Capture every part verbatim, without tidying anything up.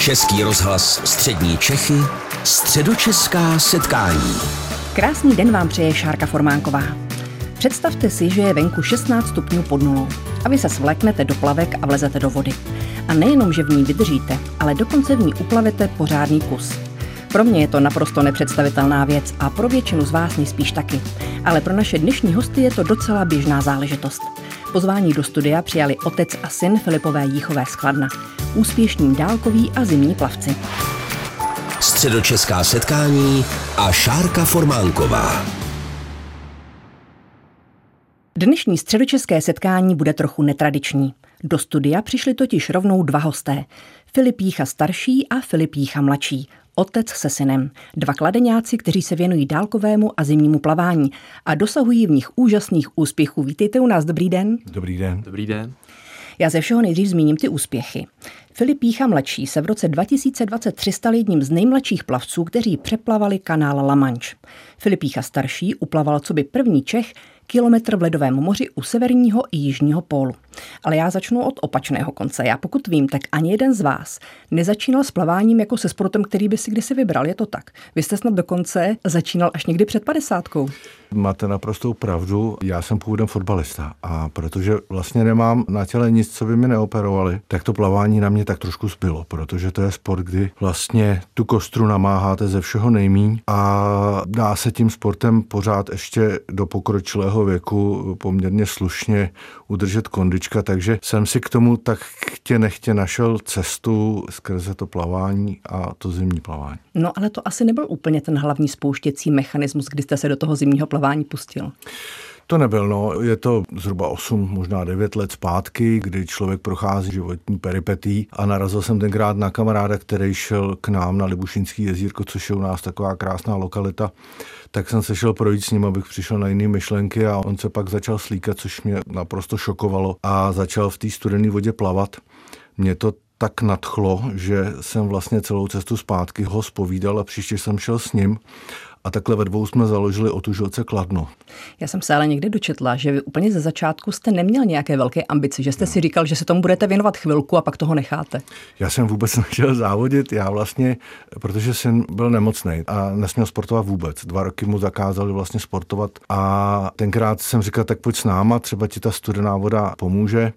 Český rozhlas Střední Čechy, středočeská setkání. Krásný den vám přeje Šárka Formánková. Představte si, že je venku šestnáct stupňů pod nulou a vy se svléknete do plavek a vlezete do vody. A nejenom, že v ní vydržíte, ale dokonce v ní uplavete pořádný kus. Pro mě je to naprosto nepředstavitelná věc a pro většinu z vás nejspíš taky. Ale pro naše dnešní hosty je to docela běžná záležitost. Pozvání do studia přijali otec a syn Filipové Jíchové z Kladna. Úspěšní dálkoví a zimní plavci. Středočeská setkání a Šárka Formánková. Dnešní středočeské setkání bude trochu netradiční. Do studia přišli totiž rovnou dva hosté. Filip Jícha starší a Filip Jícha mladší. Otec se synem. Dva kladeňáci, kteří se věnují dálkovému a zimnímu plavání a dosahují v nich úžasných úspěchů. Vítejte u nás, dobrý den. Dobrý den. Dobrý den. Já ze všeho nejdřív zmíním ty úspěchy. Filip Jícha mladší se v roce dva tisíce dvacet tři stal jedním z nejmladších plavců, kteří přeplavali kanál La Manche. Filip Jícha starší uplaval coby první Čech kilometr v ledovém moři u severního i jižního pólu. Ale já začnu od opačného konce. Já pokud vím, tak ani jeden z vás nezačínal s plaváním jako se sportem, který by si kdysi vybral. Je to tak? Vy jste snad dokonce začínal až někdy před padesátkou. Máte naprostou pravdu. Já jsem původem fotbalista a protože vlastně nemám na těle nic, co by mi neoperovali, tak to plavání na mě tak trošku zbylo, protože to je sport, kdy vlastně tu kostru namáháte ze všeho nejmíň a dá se tím sportem pořád ještě do pokročilého věku poměrně slušně udržet kondička, takže jsem si k tomu tak chtě nechtě našel cestu skrze to plavání a to zimní plavání. No ale to asi nebyl úplně ten hlavní spouštěcí mechanismus, kdy jste se do toho zimního plavání pustil. To nebyl, no. Je to zhruba osm, možná devět let zpátky, kdy člověk prochází životní peripetí a narazil jsem tenkrát na kamaráda, který šel k nám na Libušinský jezírko, což je u nás taková krásná lokalita. Tak jsem se šel projít s ním, abych přišel na jiné myšlenky a on se pak začal slíkat, což mě naprosto šokovalo a začal v té studené vodě plavat. Mě to tak nadchlo, že jsem vlastně celou cestu zpátky ho zpovídal a příště jsem šel s ním. A takhle ve dvou jsme založili Otužilce Kladno. Já jsem se ale někde dočetla, že vy úplně ze začátku jste neměl nějaké velké ambice, že jste no. si říkal, že se tomu budete věnovat chvilku a pak toho necháte. Já jsem vůbec nechtěl závodit, já vlastně, protože syn byl nemocnej a nesměl sportovat vůbec. Dva roky mu zakázali vlastně sportovat a tenkrát jsem říkal, tak pojď s náma, třeba ti ta studená voda pomůže.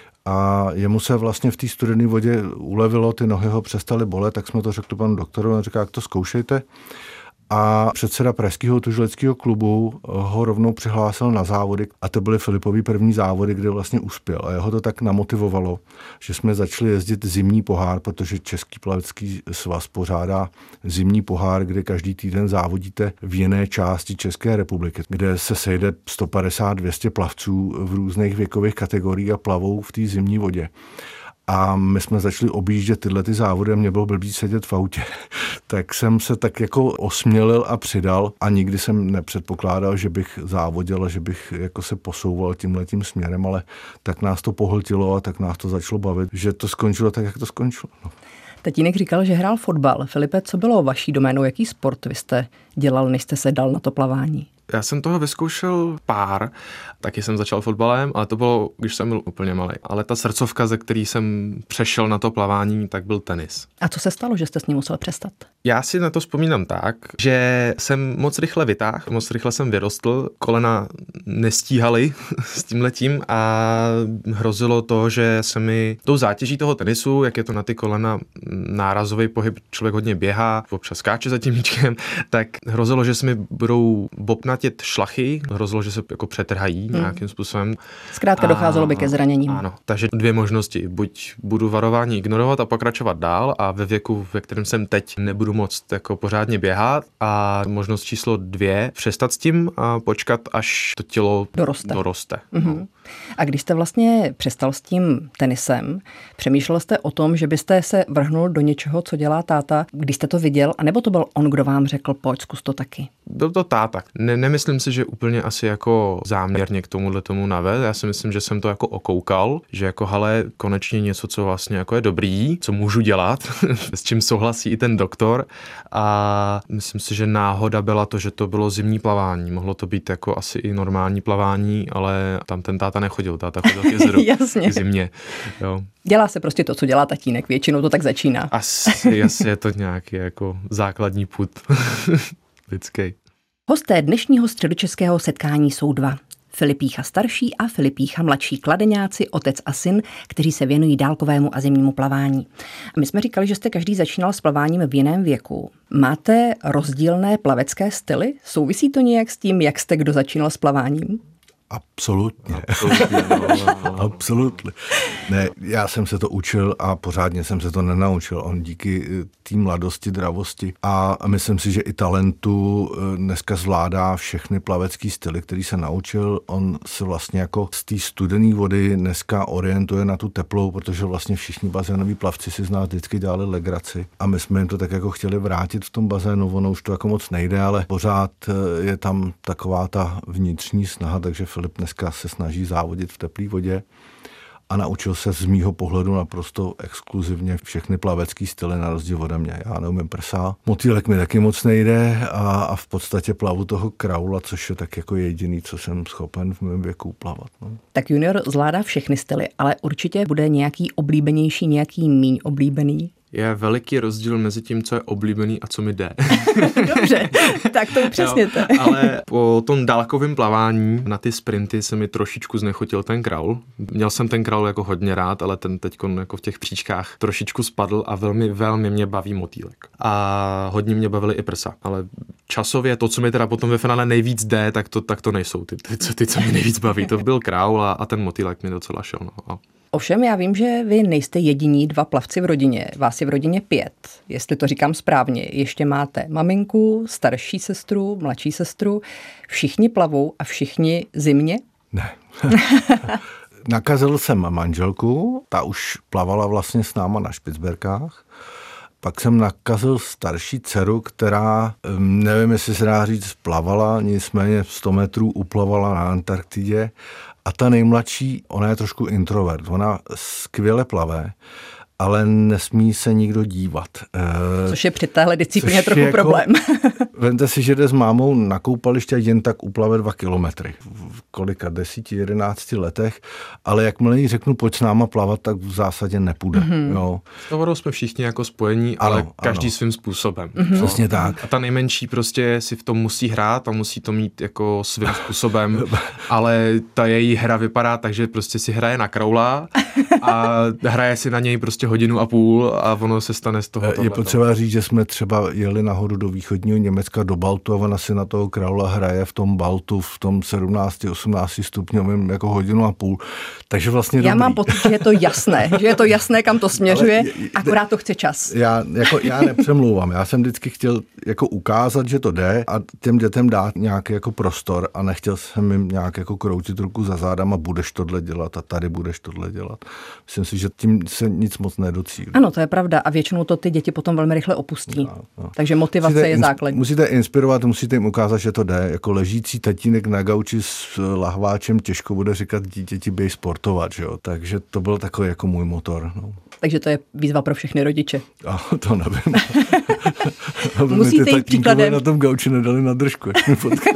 A jemu se vlastně v té studené vodě ulevilo, ty nohy ho přestaly bolet, tak jsme to řekli panu doktoru, on říká, jak to zkoušejte. A předseda pražského otužileckého klubu ho rovnou přihlásil na závody a to byly Filipovy první závody, kde vlastně uspěl. A jeho to tak namotivovalo, že jsme začali jezdit zimní pohár, protože Český plavecký svaz pořádá zimní pohár, kde každý týden závodíte v jiné části České republiky, kde se sejde sto padesát dvě stě plavců v různých věkových kategoriích a plavou v té zimní vodě. A my jsme začali objíždět tyhle ty závody a mě bylo blbý sedět v autě. Tak jsem se tak jako osmělil a přidal a nikdy jsem nepředpokládal, že bych závodil a že bych jako se posouval tímhletím směrem, ale tak nás to pohltilo a tak nás to začalo bavit, že to skončilo tak, jak to skončilo. No. Tatínek říkal, že hrál fotbal. Filipe, co bylo vaší doménou? Jaký sport vy jste dělal, než jste se dal na to plavání? Já jsem toho vyzkoušel pár, taky jsem začal fotbalem, ale to bylo, když jsem byl úplně malý. Ale ta srdcovka, ze který jsem přešel na to plavání, tak byl tenis. A co se stalo, že jste s ním musel přestat? Já si na to vzpomínám tak, že jsem moc rychle vytáhl, moc rychle jsem vyrostl, kolena nestíhaly s tímhletím a hrozilo to, že se mi tou zátěží toho tenisu, jak je to na ty kolena nárazový pohyb, člověk hodně běhá, občas skáče za tím míčkem, tak hrozilo, že se mi budou bobnatět šlachy, hrozilo, že se jako přetrhají hmm. nějakým způsobem. Zkrátka docházelo by ke zraněním. Ano, takže dvě možnosti. Buď budu varování ignorovat a pokračovat dál a ve věku, ve kterém jsem teď, nebudu moct jako pořádně běhat a možnost číslo dvě, přestat s tím a počkat, až to tělo doroste. doroste. Mm-hmm. A když jste vlastně přestal s tím tenisem, přemýšlel jste o tom, že byste se vrhnul do něčeho, co dělá táta, když jste to viděl, anebo to byl on, kdo vám řekl, pojď, zkus to taky? Byl to táta. Ne, nemyslím si, že úplně asi jako záměrně k tomuhle tomu navedl. Já si myslím, že jsem to jako okoukal, že jako hele, konečně něco, co vlastně jako je dobrý, co můžu dělat, s čím souhlasí i ten doktor. A myslím si, že náhoda byla to, že to bylo zimní plavání. Mohlo to být jako asi i normální plavání, ale tam ten táta táta nechodil, táta chodil k jezeru k zimě. Jo. Dělá se prostě to, co dělá tatínek, většinou to tak začíná. Asi, asi je to nějaký jako základní pud lidský. Hosté dnešního středočeského setkání jsou dva. Filip Jícha starší a Filip Jícha mladší, kladeňáci, otec a syn, kteří se věnují dálkovému a zimnímu plavání. A my jsme říkali, že jste každý začínal s plaváním v jiném věku. Máte rozdílné plavecké styly? Souvisí to nějak s tím, jak jste kdo začínal s plaváním? Absolutně. Absolutně. Absolutně. Ne, já jsem se to učil a pořádně jsem se to nenaučil. On díky té mladosti, dravosti a myslím si, že i talentu dneska zvládá všechny plavecký styly, který se naučil. On se vlastně jako z té studené vody dneska orientuje na tu teplou, protože vlastně všichni bazénoví plavci si z nás vždycky dělali legraci. A my jsme jim to tak jako chtěli vrátit v tom bazénu, ono už to jako moc nejde, ale pořád je tam taková ta vnitřní snaha, takže Filip dneska se snaží závodit v teplé vodě a naučil se z mýho pohledu naprosto exkluzivně všechny plavecký styly na rozdíl ode mě. Já neumím prsa, motýlek mi taky moc nejde a, a v podstatě plavu toho kraula, což je tak jako jediný, co jsem schopen v mém věku plavat. No. Tak junior zvládá všechny styly, ale určitě bude nějaký oblíbenější, nějaký míň oblíbený. Je veliký rozdíl mezi tím, co je oblíbený a co mi jde. Dobře, tak to upřesněte. Jo, ale po tom dálkovém plavání na ty sprinty se mi trošičku znechutil ten kraul. Měl jsem ten kraul jako hodně rád, ale ten teďkon jako v těch příčkách trošičku spadl a velmi, velmi mě baví motýlek. A hodně mě bavily i prsa, ale časově to, co mi teda potom ve finále nejvíc jde, tak to, tak to nejsou ty, ty, ty, ty co mě nejvíc baví. To byl kraul a, a ten motýlek mi docela šel. No. A ovšem, já vím, že vy nejste jediní dva plavci v rodině. Vás je v rodině pět, jestli to říkám správně. Ještě máte maminku, starší sestru, mladší sestru. Všichni plavou a všichni zimně? Ne. Nakazil jsem manželku, ta už plavala vlastně s náma na Špicberkách. Pak jsem nakazil starší dceru, která, nevím, jestli se dá říct, plavala, nicméně sto metrů uplavala na Antarktidě. A ta nejmladší, ona je trošku introvert, ona skvěle plave, ale nesmí se nikdo dívat. Což je při téhle disciplíně trochu jako problém. Vemte si, že jde s mámou na koupaliště jen tak uplave dva kilometry. V kolika, desíti, jedenácti letech, ale jakmile jí řeknu, pojď s náma plavat, tak v zásadě nepůjde. Mm-hmm. Jo. S vodou jsme všichni jako spojení, ano, ale každý ano. svým způsobem. Mm-hmm. Přesně tak. A ta nejmenší prostě si v tom musí hrát a musí to mít jako svým způsobem, ale ta její hra vypadá tak, že prostě si hraje na kraula a hraje si na něj prostě hodinu a půl a ono se stane z toho tohleto. Je potřeba říct, že jsme třeba jeli nahoru do východního Německa, do Baltu a ona si na toho kraula hraje v tom Baltu v tom sedmnácti osmnácti stupňovém jako hodinu a půl. Takže vlastně Já dobrý. mám pocit, že je to jasné, že je to jasné, kam to směřuje, ale akorát to chce čas. Já, jako, já nepřemlouvám, já jsem vždycky chtěl jako ukázat, že to jde a těm dětem dát nějaký jako prostor a nechtěl jsem jim nějak jako kroutit ruku za zádama, budeš tohle dělat a tady budeš tohle dělat. Myslím si, že tím se nic moc nedocílí. Ano, to je pravda a většinou to ty děti potom velmi rychle opustí. No, no. Takže motivace musíte je ins- základní. Musíte inspirovat, musíte jim ukázat, že to jde. Jako ležící tatínek na gauči s lahváčem těžko bude říkat dítěti běž sportovat, že jo. Takže to byl takový jako můj motor. No. Takže to je výzva pro všechny rodiče. A to nevím. Musíte jít příkladem. Na tom gauči nedali na držku, jak mi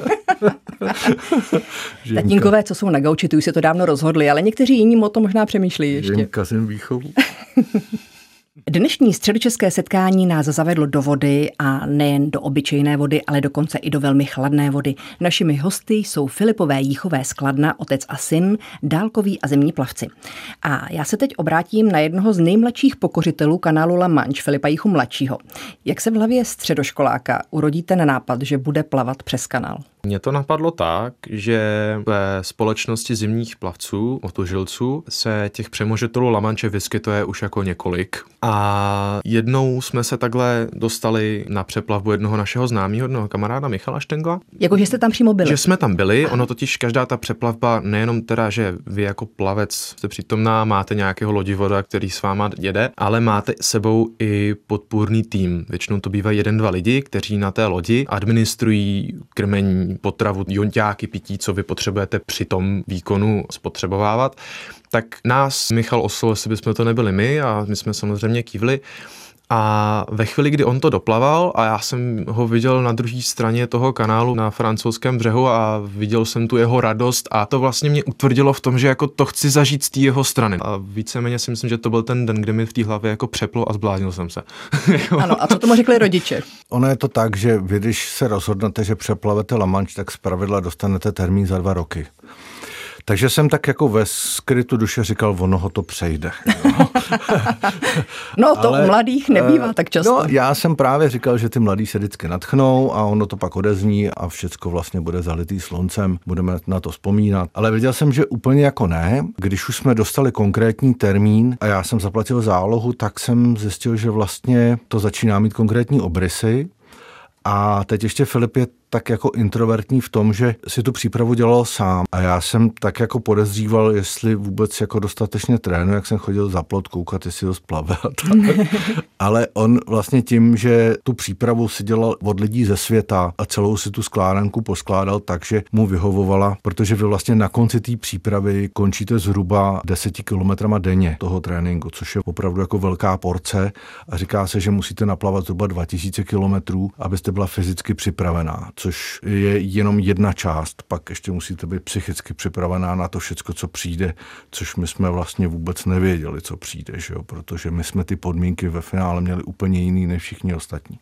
Tatínkové, co jsou na gauči, ty už se to dávno rozhodli, ale někteří jiní o tom možná přemýšlí ještě. Jen kazím výchovu. Dnešní středočeské setkání nás zavedlo do vody a nejen do obyčejné vody, ale dokonce i do velmi chladné vody. Našimi hosty jsou Filipové Jíchové z Kladna, otec a syn, dálkoví a zimní plavci. A já se teď obrátím na jednoho z nejmladších pokořitelů kanálu La Manche, Filipa Jíchu mladšího. Jak se v hlavě středoškoláka urodí ten nápad, že bude plavat přes kanál? Mně to napadlo tak, že ve společnosti zimních plavců, otužilců, se těch přemožitelů La Manche vyskytuje už jako několik. A jednou jsme se takhle dostali na přeplavbu jednoho našeho známého, jednoho kamaráda Michala Štengla. Jako, že jste tam přímo byli? Že jsme tam byli, ono totiž každá ta přeplavba, nejenom teda, že vy jako plavec jste přítomná, máte nějakého lodivoda, který s váma jede, ale máte sebou i podpůrný tým. Většinou to bývají jeden, dva lidi, kteří na té lodi administrují krmení, potravu, jonťáky, pití, co vy potřebujete při tom výkonu spotřebovávat. Tak nás Michal oslovil, jestli bychom to nebyli my a my jsme samozřejmě kývli. A ve chvíli, kdy on to doplaval a já jsem ho viděl na druhé straně toho kanálu na francouzském břehu a viděl jsem tu jeho radost a to vlastně mě utvrdilo v tom, že jako to chci zažít z té jeho strany. A víceméně si myslím, že to byl ten den, kdy mi v té hlavě jako přeplo a zbláznil jsem se. Ano, a co tomu řekli rodiče? Ono je to tak, že vy, když se rozhodnete, že přeplavete La Manche, tak zpravidla dostanete termín za dva roky. Takže jsem tak jako ve skrytu duše říkal, ono ho to přejde. No to ale, u mladých nebývá uh, tak často. No, já jsem právě říkal, že ty mladí se vždycky nadchnou a ono to pak odezní a všecko vlastně bude zalitý sluncem, budeme na to vzpomínat. Ale viděl jsem, že úplně jako ne. Když už jsme dostali konkrétní termín a já jsem zaplatil zálohu, tak jsem zjistil, že vlastně to začíná mít konkrétní obrysy. A teď ještě Filip je tak jako introvertní v tom, že si tu přípravu dělal sám. A já jsem tak jako podezříval, jestli vůbec jako dostatečně trénuje, jak jsem chodil za plot koukat, jestli ho splave. Ale on vlastně tím, že tu přípravu si dělal od lidí ze světa a celou si tu skládanku poskládal tak, že mu vyhovovala, protože vy vlastně na konci té přípravy končíte zhruba deseti kilometrama denně toho tréninku, což je opravdu jako velká porce a říká se, že musíte naplavat zhruba dva tisíce kilometrů, abyste byla fyzicky připravená, což je jenom jedna část. Pak ještě musíte být psychicky připravená na to všecko, co přijde, což my jsme vlastně vůbec nevěděli, co přijde, že jo? Protože my jsme ty podmínky ve finále měli úplně jiný než všichni ostatní.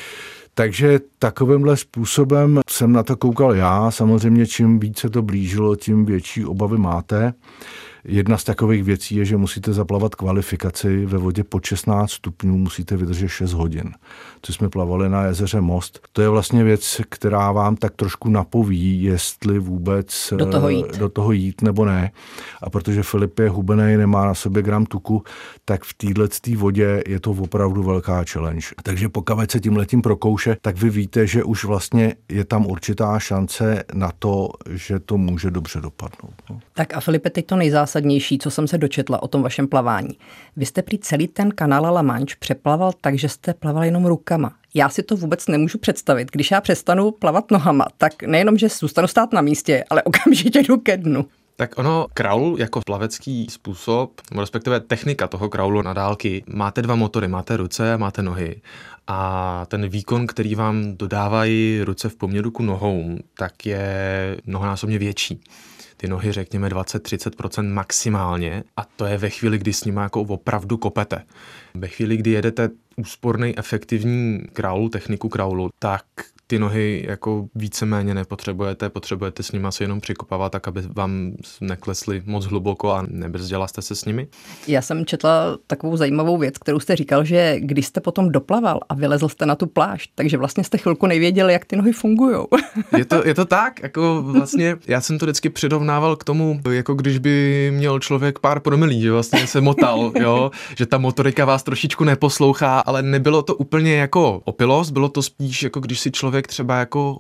Takže takovýmhle způsobem jsem na to koukal já. Samozřejmě čím více to blížilo, tím větší obavy máte. Jedna z takových věcí je, že musíte zaplavat kvalifikaci ve vodě pod šestnáct stupňů, musíte vydržet šest hodin. Co jsme plavali na jezeře Most. To je vlastně věc, která vám tak trošku napoví, jestli vůbec do toho jít, do toho jít nebo ne. A protože Filip je hubenej, nemá na sobě gram tuku, tak v této vodě je to opravdu velká challenge. Takže pokud se tímhletím prokouše, tak vy víte, že už vlastně je tam určitá šance na to, že to může dobře dopadnout. No. Tak a Filipe, teď to nejzásadnější, co jsem se dočetla o tom vašem plavání. Vy jste prý celý ten kanál La Manche přeplaval tak, že jste plaval jenom rukama. Já si to vůbec nemůžu představit. Když já přestanu plavat nohama, tak nejenom, že zůstanu stát na místě, ale okamžitě jdu ke dnu. Tak ono, kraul jako plavecký způsob, respektive technika toho kraulu na dálky, máte dva motory, máte ruce a máte nohy. A ten výkon, který vám dodávají ruce v poměru k nohou, tak je mnohonásobně větší. Ty nohy, řekněme, dvacet až třicet procent maximálně a to je ve chvíli, kdy s nimi jako opravdu kopete. Ve chvíli, kdy jedete úsporný, efektivní kraul, techniku kraulu, tak ty nohy jako víceméně nepotřebujete, potřebujete s nimi asi jenom přikopávat, tak aby vám neklesly moc hluboko a nebrzděla jste se s nimi. Já jsem četla takovou zajímavou věc, kterou jste říkal, že když jste potom doplaval a vylezl jste na tu pláž, takže vlastně jste chvilku nevěděli, jak ty nohy fungujou. Je to, je to tak, jako vlastně já jsem to vždycky přirovnával k tomu, jako když by měl člověk pár promilí, že vlastně se motal, jo, že ta motorika vás trošičku neposlouchá, ale nebylo to úplně jako opilost, bylo to spíš jako když si člověk třeba jako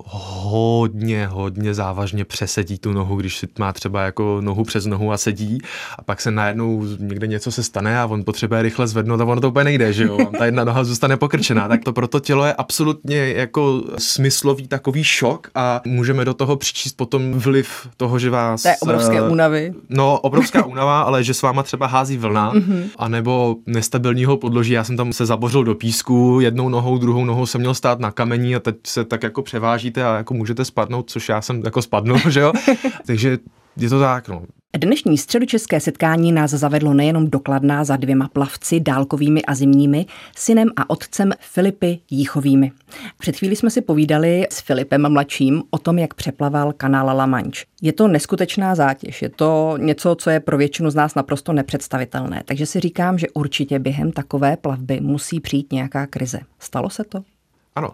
hodně, hodně závažně přesedí tu nohu, když si má třeba jako nohu přes nohu a sedí a pak se najednou někde něco se stane a on potřebuje rychle zvednout a ono to úplně nejde, že jo, ta jedna noha zůstane pokrčená, tak to pro to tělo je absolutně jako smyslový takový šok a můžeme do toho přičíst potom vliv toho, že vás... To je obrovské únavy. No, obrovská únava, ale že s váma třeba hází vlna, anebo nestabilního podloží. Já jsem tam se zabořil do písku, jednou nohou, druhou nohou jsem měl stát na kamení a teď se tak jako převážíte a jako můžete spadnout, což já jsem jako spadnul, že jo? Takže je to tak, no. Dnešní středočeské setkání nás zavedlo nejenom do Kladna za dvěma plavci, dálkovými a zimními, synem a otcem Filipy Jíchovými. Před chvílí jsme si povídali s Filipem mladším o tom, jak přeplaval kanál La Manche. Je to neskutečná zátěž, je to něco, co je pro většinu z nás naprosto nepředstavitelné, takže si říkám, že určitě během takové plavby musí přijít nějaká krize. Stalo se to? Ano,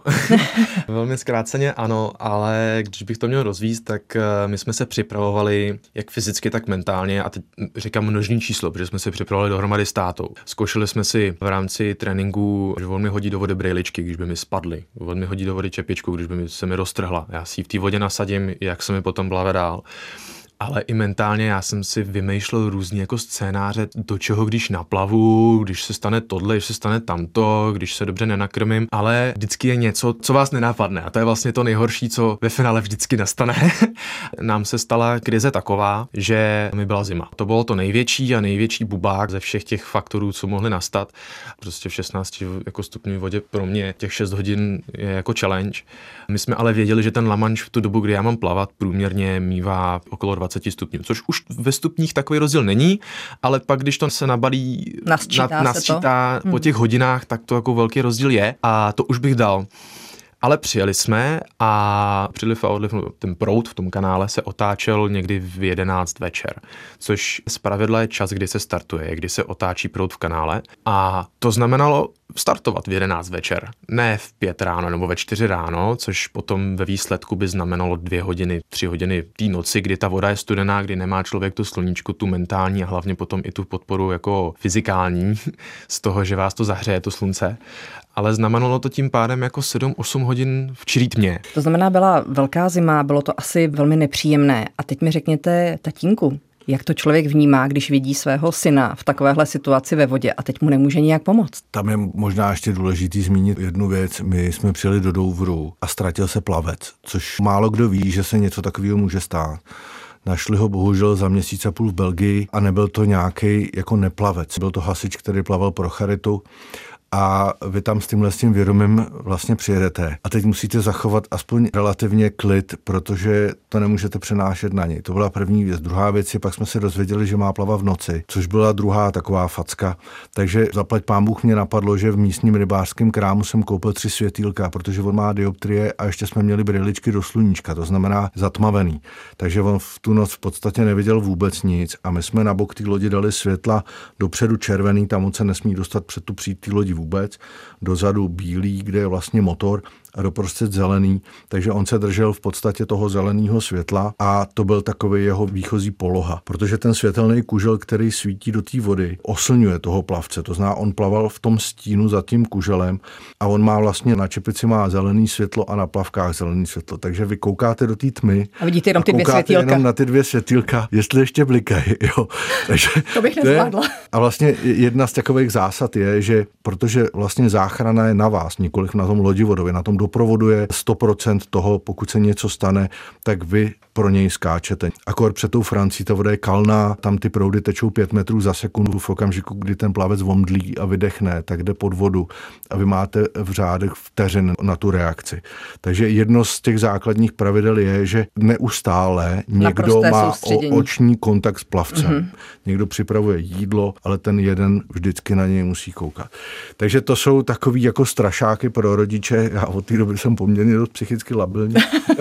velmi zkráceně ano, ale když bych to měl rozvíct, tak my jsme se připravovali jak fyzicky, tak mentálně a teď říkám množný číslo, protože jsme se připravovali dohromady s tátou. Zkoušeli jsme si v rámci tréninku, že on mi hodí do vody brejličky, když by mi spadly, on mi hodí do vody čepičku, když by mi se mi roztrhla. Já si ji v té vodě nasadím, jak se mi potom plave dál. ale i mentálně já jsem si vymýšlel různý jako scénáře, do čeho když naplavu, když se stane tohle, když se stane tamto, když se dobře nenakrmím, ale vždycky je něco, co vás nenapadne a to je vlastně to nejhorší, co ve finále vždycky nastane. Nám se stala krize taková, že mi byla zima. To bylo to největší a největší bubák ze všech těch faktorů, co mohly nastat. Prostě v šestnácti jako stupňové vodě pro mě těch šest hodin je jako challenge. My jsme ale věděli, že ten La Manche v tu dobu, kdy já mám plavat, průměrně mívá okolo dvacet stupňů, což už ve stupních takový rozdíl není, ale pak, když to se nabalí, nasčítá, na, nasčítá po těch hodinách, tak to jako velký rozdíl je a to už bych dal. Ale přijeli jsme a příliv a odliv, ten proud v tom kanále se otáčel někdy v jedenáct večer, což zpravidla je čas, kdy se startuje, kdy se otáčí proud v kanále a to znamenalo startovat v jedenáct večer, ne v pět ráno nebo ve čtyři ráno, což potom ve výsledku by znamenalo dvě hodiny, tři hodiny té noci, kdy ta voda je studená, kdy nemá člověk tu sluníčku, tu mentální a hlavně potom i tu podporu jako fyzikální z toho, že vás to zahřeje, to slunce. Ale znamenalo to tím pádem jako sedm osm hodin v čirý tmě. To znamená, byla velká zima, bylo to asi velmi nepříjemné. A teď mi řekněte, tatínku, jak to člověk vnímá, když vidí svého syna v takovéhle situaci ve vodě a teď mu nemůže nijak pomoct? Tam je možná ještě důležitý zmínit jednu věc. My jsme přijeli do Douvru a ztratil se plavec, což málo kdo ví, že se něco takového může stát. Našli ho bohužel za měsíc a půl v Belgii a nebyl to nějaký jako neplavec. Byl to hasič, který plaval pro charitu. A vy tam s tímhle s tím vědomím vlastně přijedete. A teď musíte zachovat aspoň relativně klid, protože to nemůžete přenášet na něj. To byla první věc. Druhá věc je, pak jsme se dozvěděli, že má plavat v noci, což byla druhá taková facka. Takže zaplať pán Bůh mě napadlo, že v místním rybářském krámu jsem koupil tři světýlka, protože on má dioptrie a ještě jsme měli brýličky do sluníčka, to znamená zatmavený. Takže on v tu noc v podstatě neviděl vůbec nic a my jsme na bok té lodi dali světla dopředu červený, tam on se nesmí dostat před tu přít té lodi vůbec, dozadu bílý, kde je vlastně motor a doprostřed zelený, takže on se držel v podstatě toho zeleného světla a to byl takový jeho výchozí poloha, protože ten světelný kužel, který svítí do té vody, oslňuje toho plavce, to znamená, on plaval v tom stínu za tím kuželem a on má vlastně na čepici má zelený světlo a na plavkách zelený světlo, takže vy koukáte do té tmy a vidíte jenom ty dvě světýlka. světýlka. Jenom na ty dvě světýlka, jestli ještě blikají, jo. Takže to bych nezvládla. A vlastně jedna z takových zásad je, že protože vlastně záchrana je na vás, nikoliv na tom lodivodově, na tom doprovodu je sto procent toho, pokud se něco stane, tak vy pro něj skáčete. Akor před tou Francií ta voda je kalná, tam ty proudy tečou pět metrů za sekundu, v okamžiku, kdy ten plavec omdlí a vydechne, tak jde pod vodu a vy máte v řádech vteřin na tu reakci. Takže jedno z těch základních pravidel je, že neustále někdo má o, oční kontakt s plavcem. Mm-hmm. Někdo připravuje jídlo, ale ten jeden vždycky na něj musí koukat. Takže to jsou takový jako strašáky pro rodiče. Já od té doby jsem poměrně dost psychicky labilní.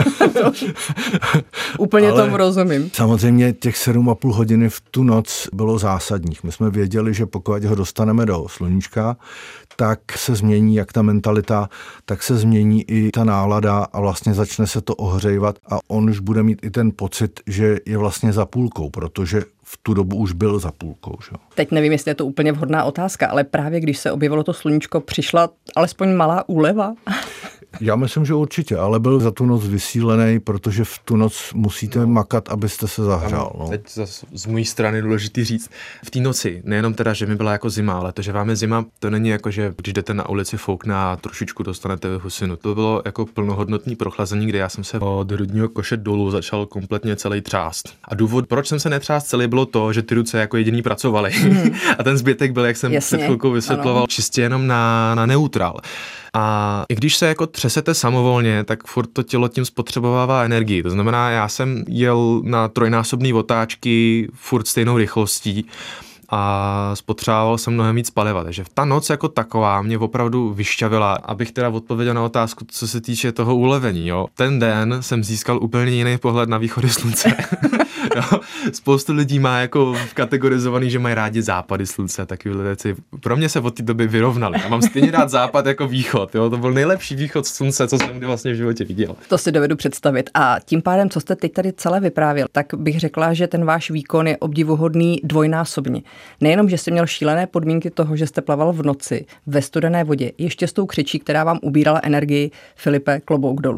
Úplně ale tomu rozumím. Samozřejmě těch sedm a půl hodiny v tu noc bylo zásadních. My jsme věděli, že pokud ho dostaneme do sluníčka, tak se změní jak ta mentalita, tak se změní i ta nálada a vlastně začne se to ohřejvat a on už bude mít i ten pocit, že je vlastně za půlkou, protože v tu dobu už byl za půlkou. Že? Teď nevím, jestli je to úplně vhodná otázka, ale právě když se objevilo to sluníčko, přišla alespoň malá úleva. Já myslím, že určitě, ale byl za tu noc vysílený, protože v tu noc musíte no. makat, abyste se zahřál. No. Teď zase z mojí strany důležitý říct, v té noci, nejenom teda, že mi byla jako zima, ale to, že vám je zima, to není jako, že když jdete na ulici foukne a trošičku dostanete husinu. To bylo jako plnohodnotný prochlazení, kde já jsem se od hrudního koše dolů začal kompletně celý třást. A důvod, proč jsem se netřást celý, bylo to, že ty ruce jako jediný pracovaly. Mm. A ten zbytek byl, jak jsem Jasně. před chvilkou vysvětloval, ano. čistě jenom na, na neutrál. A i když se jako třesete samovolně, tak furt to tělo tím spotřebovává energii. To znamená, já jsem jel na trojnásobné otáčky furt stejnou rychlostí a spotřeboval jsem mnohem víc paliva. Takže ta noc jako taková mě opravdu vyšťavila, abych teda odpověděl na otázku, co se týče toho ulevení. Jo. Ten den jsem získal úplně jiný pohled na východy slunce. Jo. Spoustu lidí má jako kategorizovaný, že mají rádi západy slunce, takové věci. Pro mě se od té doby vyrovnaly. Já mám stejně rád západ jako východ. Jo. To byl nejlepší východ slunce, co jsem kdy vlastně v životě viděl. To si dovedu představit. A tím pádem, co jste teď tady celé vyprávěl, tak bych řekla, že ten váš výkon je obdivuhodný dvojnásobně. Nejenom, že jste měl šílené podmínky toho, že jste plaval v noci ve studené vodě, ještě s tou křičí, která vám ubírala energii. Filipe, klobouk dolů.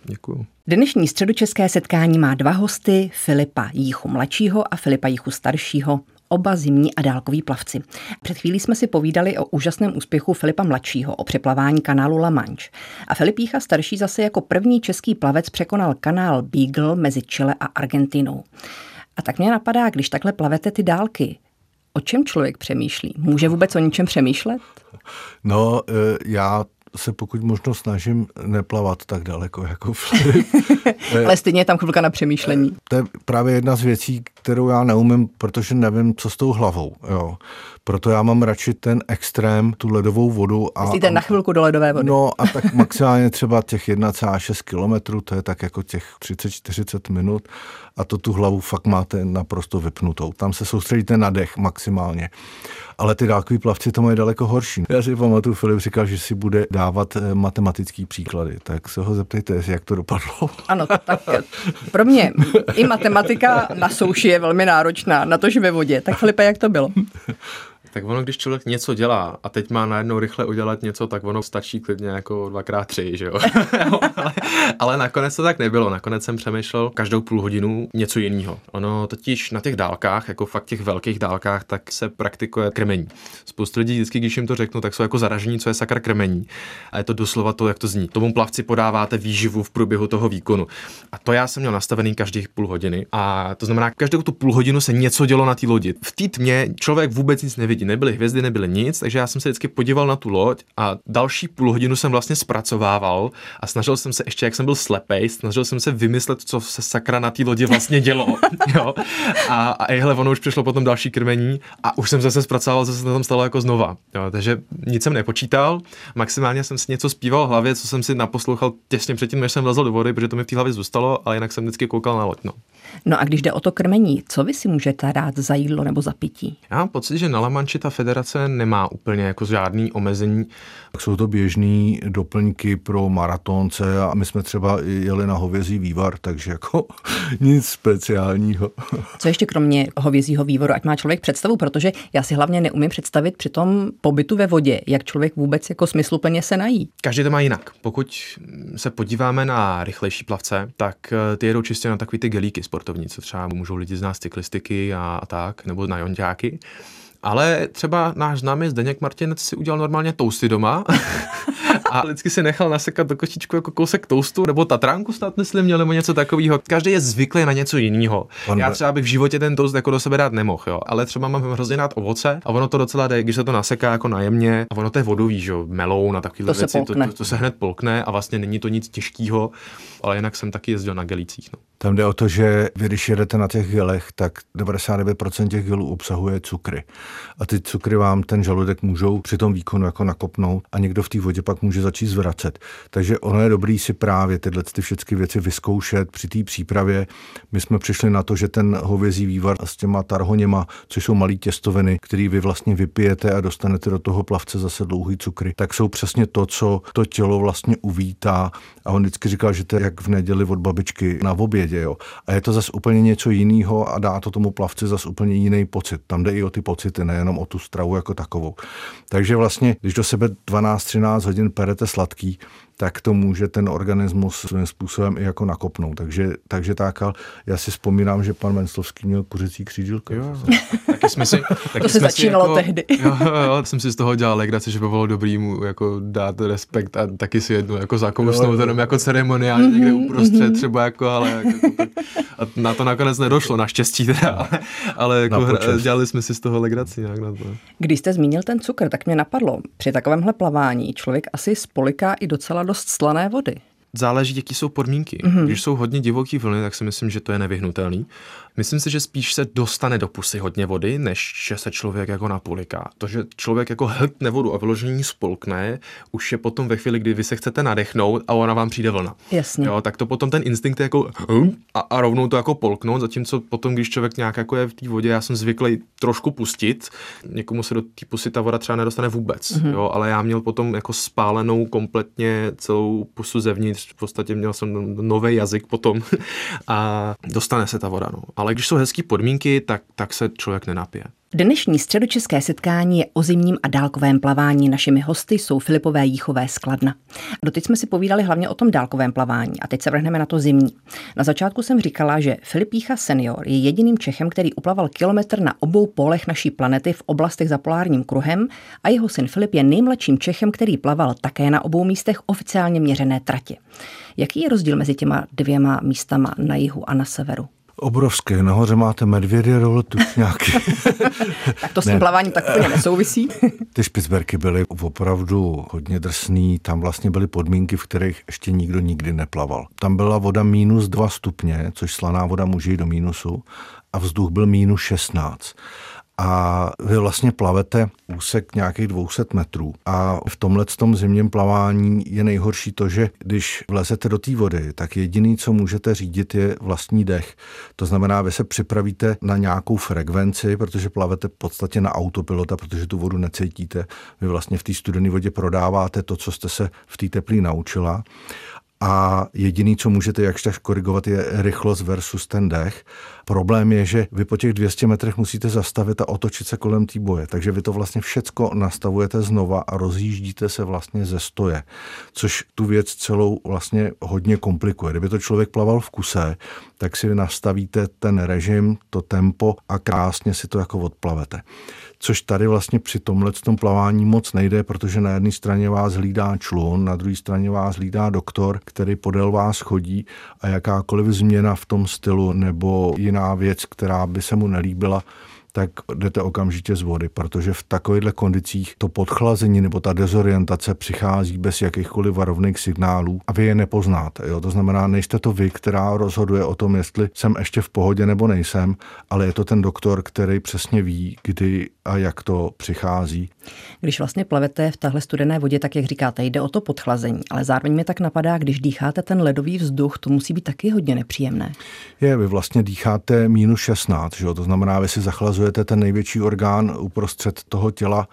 Děkuju. Dnešní středočeské setkání má dva hosty, Filipa Jíchu mladšího a Filipa Jíchu staršího, oba zimní a dálkoví plavci. Před chvílí jsme si povídali o úžasném úspěchu Filipa mladšího, o přeplavání kanálu La Manche. A Filip Jícha starší zase jako první český plavec překonal kanál Beagle mezi Chile a Argentinou. A tak mě napadá, když takhle plavete ty dálky, o čem člověk přemýšlí? Může vůbec o ničem přemýšlet? No, já se pokud možno snažím neplavat tak daleko jako Filip. Ale stejně je tam chvilka na přemýšlení. To je právě jedna z věcí, kterou já neumím, protože nevím, co s tou hlavou. Jo. Proto já mám radši ten extrém, tu ledovou vodu. A, Myslíte na chvilku do ledové vody? No a tak maximálně třeba těch jedna celá šest kilometrů, to je tak jako těch třicet čtyřicet minut a to tu hlavu fakt máte naprosto vypnutou. Tam se soustředíte na dech maximálně. Ale ty dálkoví plavci to mají daleko horší. Já si pamatuju, Filip říkal, že si bude dávat matematický příklady, tak se ho zeptejte, jak to dopadlo. Ano, tak pro mě i matematika na souši je velmi náročná, na to, že ve vodě. Tak Filipe, jak to bylo? Tak ono, když člověk něco dělá a teď má najednou rychle udělat něco, tak ono stačí klidně jako dvakrát tři, že jo? ale, ale nakonec to tak nebylo. Nakonec jsem přemýšlel každou půl hodinu něco jiného. Ono totiž na těch dálkách, jako fakt těch velkých dálkách, tak se praktikuje krmení. Spoustu lidí vždycky, když jim to řeknu, tak jsou jako zaražení, co je sakra krmení. A je to doslova to, jak to zní. Tomu plavci podáváte výživu v průběhu toho výkonu. A to já jsem měl nastavený každých půl hodiny. A to znamená, každou tu půl hodinu se něco dělo na té lodi. V té tmě člověk vůbec nic nevidí. Nebyly hvězdy, nebyly nic, takže já jsem se vždycky podíval na tu loď a další půl hodinu jsem vlastně zpracovával a snažil jsem se ještě, jak jsem byl slepej, snažil jsem se vymyslet, co se sakra na té lodi vlastně dělo. Jo? A, a ejhle, ono už přišlo potom další krmení a už jsem zase zpracovával, co se tam stalo jako znova. Jo? Takže nic jsem nepočítal, maximálně jsem si něco zpíval v hlavě, co jsem si naposlouchal těsně předtím, než jsem vlezl do vody, protože to mi v té hlavě zůstalo, ale jinak jsem vždycky koukal na loď. No. No a když jde o to krmení, co vy si můžete dát za jídlo nebo za pití? Já mám pocit, že na La Manche ta federace nemá úplně jako žádný omezení. Jsou to běžný doplňky pro maratonce a my jsme třeba jeli na hovězí vývar, takže jako nic speciálního. Co ještě kromě hovězího vývaru, ať má člověk představu, protože já si hlavně neumím představit při tom pobytu ve vodě, jak člověk vůbec jako smysluplně se nají. Každý to má jinak. Pokud se podíváme na rychlejší plavce, tak ty jedou čistě na takový ty gelíky sportovní, co třeba můžou lidi znát z cyklistiky a, a tak, nebo na jonťáky. Ale třeba náš známý Zdeněk Martinec si udělal normálně toasty doma a vždycky si nechal nasekat do kostičku jako kousek toastu, nebo tatránku snad myslím měl, nebo něco takového. Každý je zvyklý na něco jiného. Já třeba bych v životě ten toast jako do sebe dát nemohl, jo. Ale třeba mám hrozně rád ovoce a ono to docela jde, když se to naseká jako najemně a ono to je vodový, že jo, meloun a takovýhle věci, to, to, to se hned polkne a vlastně není to nic těžkého, ale jinak jsem taky jezdil na gelících. No. Tam jde o to, že vy, když jedete na těch gelech, tak devadesát devět procent těch gelů obsahuje cukry. A ty cukry vám ten žaludek můžou při tom výkonu jako nakopnout a někdo v té vodě pak může začít zvracet. Takže ono je dobrý si právě tyhle ty všechny věci vyzkoušet při té přípravě. My jsme přišli na to, že ten hovězí vývar s těma tarhoněma, což jsou malý těstoviny, který vy vlastně vypijete a dostanete do toho plavce zase dlouhý cukry, tak jsou přesně to, co to tělo vlastně uvítá. A on vždycky říkal, že to je jak v neděli od babičky na obědě. Jo. A je to zase úplně něco jiného a dá to tomu plavci zase úplně jiný pocit. Tam jde i o ty pocity, nejenom o tu stravu jako takovou. Takže vlastně, když do sebe dvanáct třináct hodin perete sladký, tak to může ten organismus svým způsobem i jako nakopnout. Takže, takže tak, já si vzpomínám, že pan Menclovský měl kuřecí křídílko. Jo, taky jsme si, taky to se začínalo jako, tehdy. Jo, jo, jsem si z toho dělal legraci, že by bylo dobrý mu jako dát respekt a taky si jednu jako zakousnout jenom jako ceremoniálně mm-hmm, někde uprostřed mm-hmm. třeba jako, ale jako, a na to nakonec nedošlo, naštěstí teda, ale, ale jako hra, dělali jsme si z toho legraci nějak na to. Když jste zmínil ten cukr, tak mě napadlo, při takovémhle plavání člověk asi spoliká i docela dost slané vody. Záleží, jaký jsou podmínky. Mm-hmm. Když jsou hodně divoký vlny, tak si myslím, že to je nevyhnutelný. Myslím si, že spíš se dostane do pusy hodně vody, než že se člověk jako napoliká. To, že člověk jako hltne vodu a vyložení spolkne, už je potom ve chvíli, kdy vy se chcete nadechnout a ona vám přijde vlna. Jasně. Jo, tak to potom ten instinkt je jako a, a rovnou to jako polknout, zatímco potom, když člověk nějak jako je v té vodě, já jsem zvyklý trošku pustit, někomu se do té pusy ta voda třeba nedostane vůbec, mm-hmm. jo, ale já měl potom jako spálenou kompletně celou pusu zevnitř, v podstatě měl jsem nový jazyk potom a dostane se ta voda, no. Ale když jsou hezký podmínky, tak, tak se člověk nenapije. Dnešní středočeské setkání je o zimním a dálkovém plavání. Našimi hosty jsou Filipové Jíchové z Kladna. Doteď jsme si povídali hlavně o tom dálkovém plavání a teď se vrhneme na to zimní. Na začátku jsem říkala, že Filip Jícha senior je jediným Čechem, který uplaval kilometr na obou pólech naší planety v oblastech za polárním kruhem, a jeho syn Filip je nejmladším Čechem, který plaval také na obou místech oficiálně měřené tratě. Jaký je rozdíl mezi těma dvěma místama na jihu a na severu? Obrovské. Nahoře máte medvědy, role, tučňáky. Tak to s tím plaváním tak úplně nesouvisí. Ty Špicberky byly opravdu hodně drsný. Tam vlastně byly podmínky, v kterých ještě nikdo nikdy neplaval. Tam byla voda minus dva stupně, což slaná voda může jít do mínusu, a vzduch byl minus šestnáct. A vy vlastně plavete úsek nějakých dvě stě metrů. A v tomhle tom zimním plavání je nejhorší to, že když vlezete do té vody, tak jediný, co můžete řídit, je vlastní dech. To znamená, vy se připravíte na nějakou frekvenci, protože plavete v podstatě na autopilota, protože tu vodu necítíte. Vy vlastně v té studené vodě prodáváte to, co jste se v té teplé naučila. A jediný, co můžete jakž tak korigovat, je rychlost versus ten dech. Problém je, že vy po těch dvou stech metrech musíte zastavit a otočit se kolem té boje. Takže vy to vlastně všecko nastavujete znova a rozjíždíte se vlastně ze stoje, což tu věc celou vlastně hodně komplikuje. Kdyby to člověk plaval v kuse, tak si nastavíte ten režim, to tempo a krásně si to jako odplavete. Což tady vlastně při tomhletom plavání moc nejde, protože na jedné straně vás hlídá člun, na druhé straně vás hlídá doktor, který podél vás chodí, a jakákoliv změna v tom stylu nebo jiná věc, která by se mu nelíbila, tak jdete okamžitě z vody, protože v takovýchhle kondicích to podchlazení nebo ta dezorientace přichází bez jakýchkoliv varovných signálů a vy je nepoznáte. Jo? To znamená, nejste to vy, která rozhoduje o tom, jestli jsem ještě v pohodě nebo nejsem, ale je to ten doktor, který přesně ví, kdy a jak to přichází. Když vlastně plavete v tahle studené vodě, tak jak říkáte, jde o to podchlazení, ale zároveň mi tak napadá, když dýcháte ten ledový vzduch, to musí být taky hodně nepříjemné. Je, vy vlastně dýcháte minus šestnáct, že jo? To znamená, vy sizachlazujete ten největší orgán uprostřed toho těla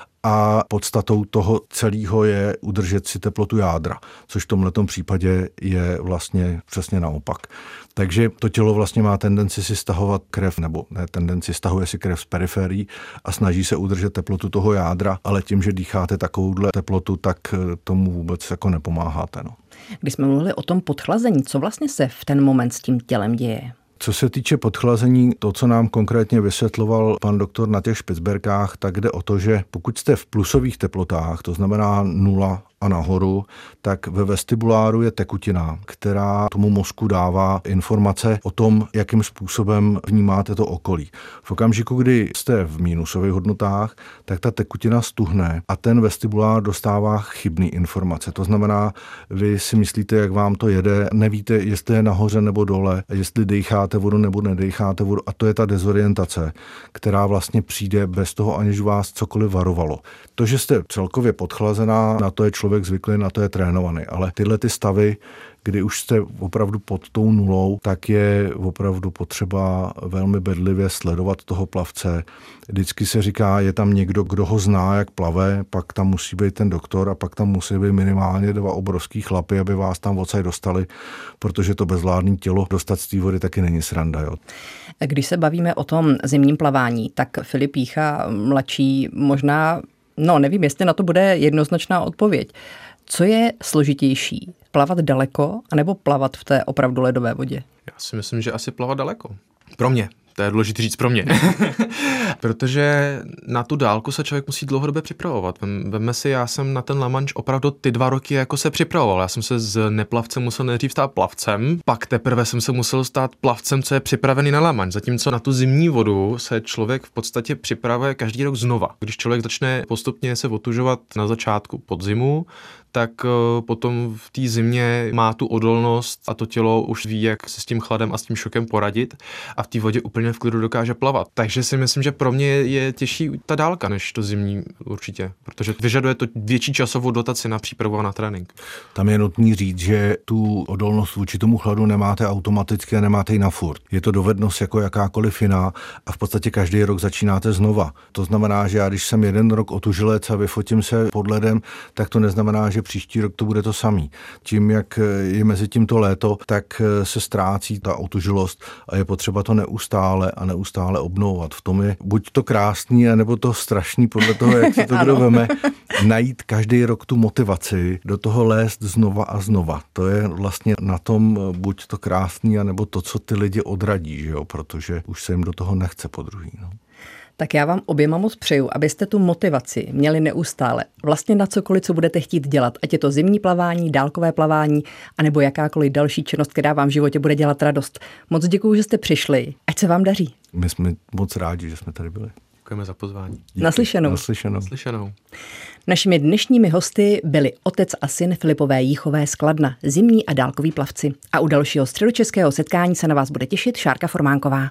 a podstatou toho celého je udržet si teplotu jádra, což v tomhletom případě je vlastně přesně naopak. Takže to tělo vlastně má tendenci si stahovat krev, nebo ne tendenci, stahuje si krev z periferií a snaží se udržet teplotu toho jádra, ale tím, že dýcháte takovouhle teplotu, tak tomu vůbec jako nepomáháte. No. Když jsme mluvili o tom podchlazení, co vlastně se v ten moment s tím tělem děje? Co se týče podchlazení, to, co nám konkrétně vysvětloval pan doktor na těch Špicberkách, tak jde o to, že pokud jste v plusových teplotách, to znamená nula a nahoru, tak ve vestibuláru je tekutina, která tomu mozku dává informace o tom, jakým způsobem vnímáte to okolí. V okamžiku, kdy jste v mínusových hodnotách, tak ta tekutina stuhne a ten vestibulár dostává chybné informace. To znamená, vy si myslíte, jak vám to jede, nevíte, jestli je nahoře nebo dole, jestli dejcháte vodu nebo nedejcháte vodu, a to je ta dezorientace, která vlastně přijde bez toho, aniž vás cokoliv varovalo. To, že jste celkově podchlazená, na to je člověk zvyklý, na to je trénovaný, ale tyhle ty stavy, kdy už jste opravdu pod tou nulou, tak je opravdu potřeba velmi bedlivě sledovat toho plavce. Vždycky se říká, je tam někdo, kdo ho zná, jak plave, pak tam musí být ten doktor a pak tam musí být minimálně dva obrovský chlapy, aby vás tam odsaď dostali, protože to bezvládné tělo dostat z té vody taky není sranda. Jo. Když se bavíme o tom zimním plavání, tak Filip Jícha mladší možná, no nevím, jestli na to bude jednoznačná odpověď. Co je složitější? Plavat daleko anebo plavat v té opravdu ledové vodě? Já si myslím, že asi plavat daleko. Pro mě. To je důležité říct pro mě. Protože na tu dálku se člověk musí dlouhodobě připravovat. Vemme si, já jsem na ten La Manche opravdu ty dva roky jako se připravoval. Já jsem se z neplavce musel nejdřív stát plavcem, pak teprve jsem se musel stát plavcem, co je připravený na La Manche. Zatímco na tu zimní vodu se člověk v podstatě připravuje každý rok znova. Když člověk začne postupně se otužovat na začátku podzimu, tak potom v té zimě má tu odolnost a to tělo už ví, jak se s tím chladem a s tím šokem poradit a v té vodě úplně v klidu dokáže plavat. Takže si myslím, že pro mě je těžší ta dálka než to zimní určitě, protože vyžaduje to větší časovou dotaci na přípravu a na trénink. Tam je nutný říct, že tu odolnost vůči tomu chladu nemáte automaticky a nemáte ji na furt. Je to dovednost jako jakákoliv jiná a v podstatě každý rok začínáte znova. To znamená, že já když jsem jeden rok otužilec a vyfotím se pod ledem, tak to neznamená, že příští rok to bude to samý. Tím, jak je mezi tím to léto, tak se ztrácí ta otužilost a je potřeba to neustále neustále a neustále obnovovat. V tom je buď to krásný, anebo to strašný, podle toho, jak se to kdo veme, najít každý rok tu motivaci, do toho lézt znova a znova. To je vlastně na tom buď to krásný, anebo to, co ty lidi odradí, že jo? Protože už se jim do toho nechce po druhý. No. Tak já vám oběma moc přeju, abyste tu motivaci měli neustále. Vlastně na cokoliv, co budete chtít dělat, ať je to zimní plavání, dálkové plavání, anebo jakákoliv další činnost, která vám v životě bude dělat radost. Moc děkuju, že jste přišli. Ať se vám daří. My jsme moc rádi, že jsme tady byli. Děkujeme za pozvání. Díky. Naslyšenou. Naslyšenou. Naslyšenou. Našimi dnešními hosty byli otec a syn Filipové Jíchové z Kladna, zimní a dálkoví plavci. A u dalšího středočeského setkání se na vás bude těšit Šárka Formánková.